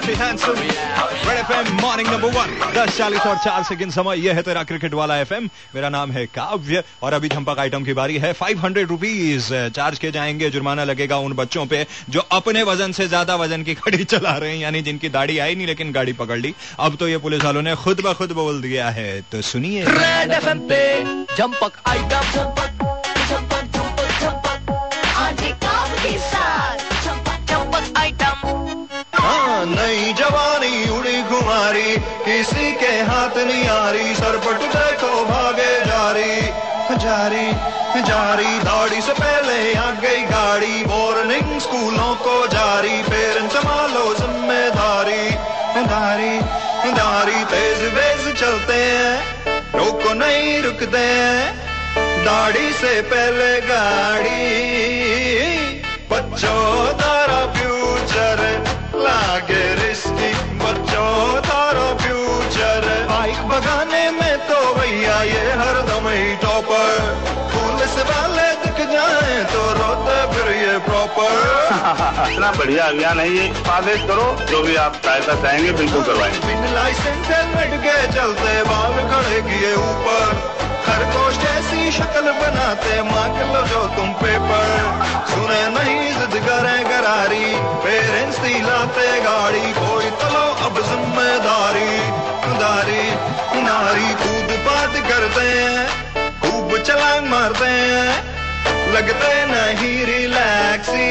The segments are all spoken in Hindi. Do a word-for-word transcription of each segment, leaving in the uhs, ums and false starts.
Dirty Handsome, Red F M morning number one, दस चालीस और चार सेकंड समय। यह है तेरा क्रिकेट वाला एफएम। मेरा नाम है काव्य और अभी झंपक आइटम की बारी है। फाइव हंड्रेड रुपीज चार्ज किए जाएंगे। जुर्माना लगेगा उन बच्चों पे जो अपने वजन से ज्यादा वजन की गाड़ी चला रहे हैं, यानी जिनकी दाढ़ी आई नहीं लेकिन गाड़ी पकड़ ली। अब तो ये पुलिस वालों ने खुद ब खुद बोल दिया है, तो सुनिए। रेड एफएम पे झंपक आइटम, झंपक झंपक झंपक झंपक आज काव्य के साथ झंपक झंपक आइटम। हाँ, नई जवानी उड़ी खुमारी, किसी के हाथ नहीं आ रही, सरपट देखो भागे जारी जारी जारी। दाढ़ी से पहले आ गई गाड़ी, वार्निंग स्कूलों को जारी, पेरेंट्स संभालो जिम्मेदारी दारी दारी। तेज वेज चलते हैं, रोको नहीं रुकते हैं, दाढ़ी से पहले गाड़ी। बच्चों तारा फ्यूचर लागे रिस्की, बच्चों तारा फ्यूचर। बाइक भगाने में तो भैया ये हरदम ही टॉपर, पुलिस वाले दिख जाए तो रोते फिर ये प्रॉपर। इतना बढ़िया अभियान है ये, आदेश करो जो भी आप सहायता चाहेंगे बिल्कुल करवाएंगे। बिन लाइसेंस हेलमेट के चलते बाल खड़े किए ऊपर, खरगोश जैसी शक्ल बनाते मांग लो जो तुम पेपर। सुने नहीं जिद करें करारी, पेरेंट्स दिलाते गाड़ी, कोई तो लो अब जिम्मेदारी दारी नारी। कूद पाद करते हैं, खूब छलांग मारते हैं, लगते नहीं रिलैक्सी।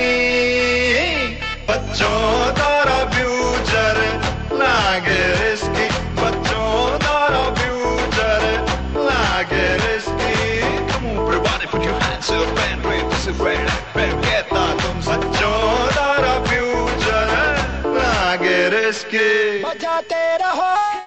बच्चों तारा फ्यूचर लागे रिस्की, बच्चों तारा फ्यूचर लागे risky. Come on everybody, put your hands up and wave. This is Red F M, कहता तुम बच्चों तारा फ्यूचर लागे रिस्की। बजाते रहो।